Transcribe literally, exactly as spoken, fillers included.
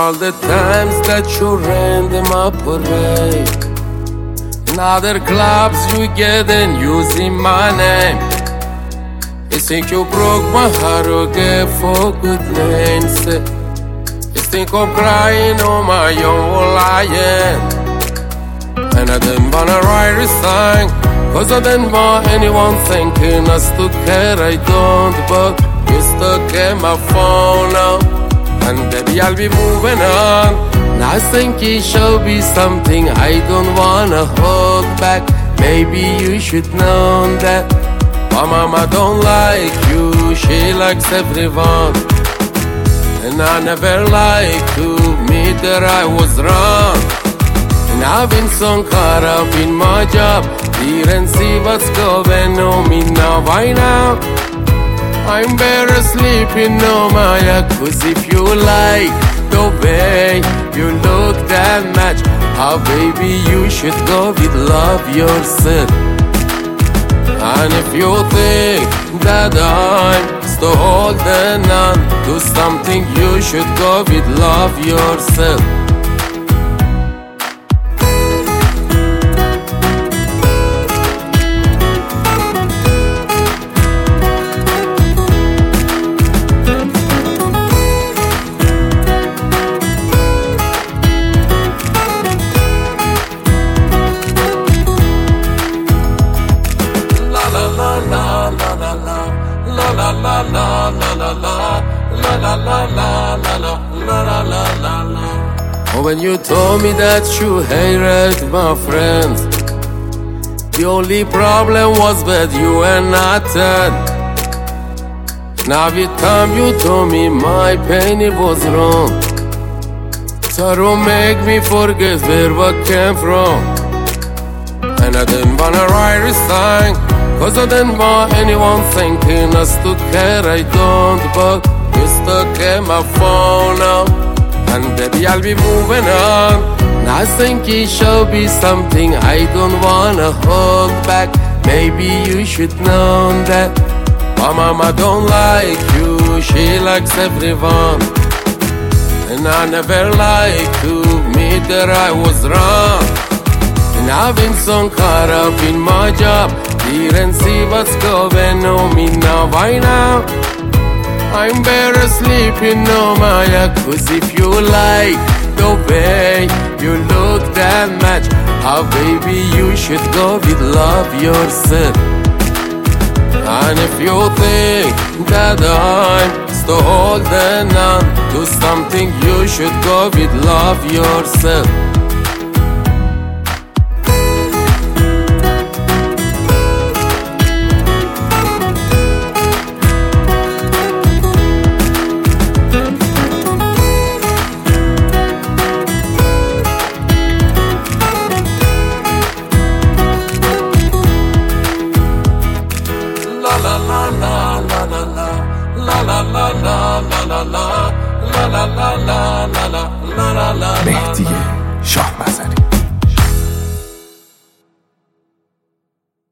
all the times that you ran my parade. In other clubs you get and using my name. You think you broke my heart again for good names. You think I'm crying on my own, well I am. And I didn't wanna write a song, cause I didn't want anyone thinking I still care, I don't. But you still get my phone now, and baby I'll be moving on. And I think it shall be something I don't wanna hold back. Maybe you should know that my mama don't like you, she likes everyone. And I never like to admit that I was wrong. And I've been so caught up in my job, didn't see what's going on me now. Why now? I'm better sleeping on my yak. Cause if you like the way you look that much, oh baby you should go with love yourself. And if you think that I'm still holding on to something, you should go with love yourself. When you told me that you hated my friends, the only problem was that you were not dead. Now every time you told me my pain it was wrong, so don't make me forget where I came from. And I didn't wanna write a song, cause I didn't want anyone thinking I still care, I don't. But you still get my phone now, and baby I'll be moving on. And I think it shall be something I don't wanna hold back. Maybe you should know that my mama don't like you, she likes everyone. And I never like to admit that I was wrong. And I've been so caught up in my job, didn't see what's going on me now. Why now? I'm better sleeping on my yak. Cause if you like the way you look that much, oh baby you should go with love yourself. And if you think that I'm still holding on to something, you should go with love yourself. مهدی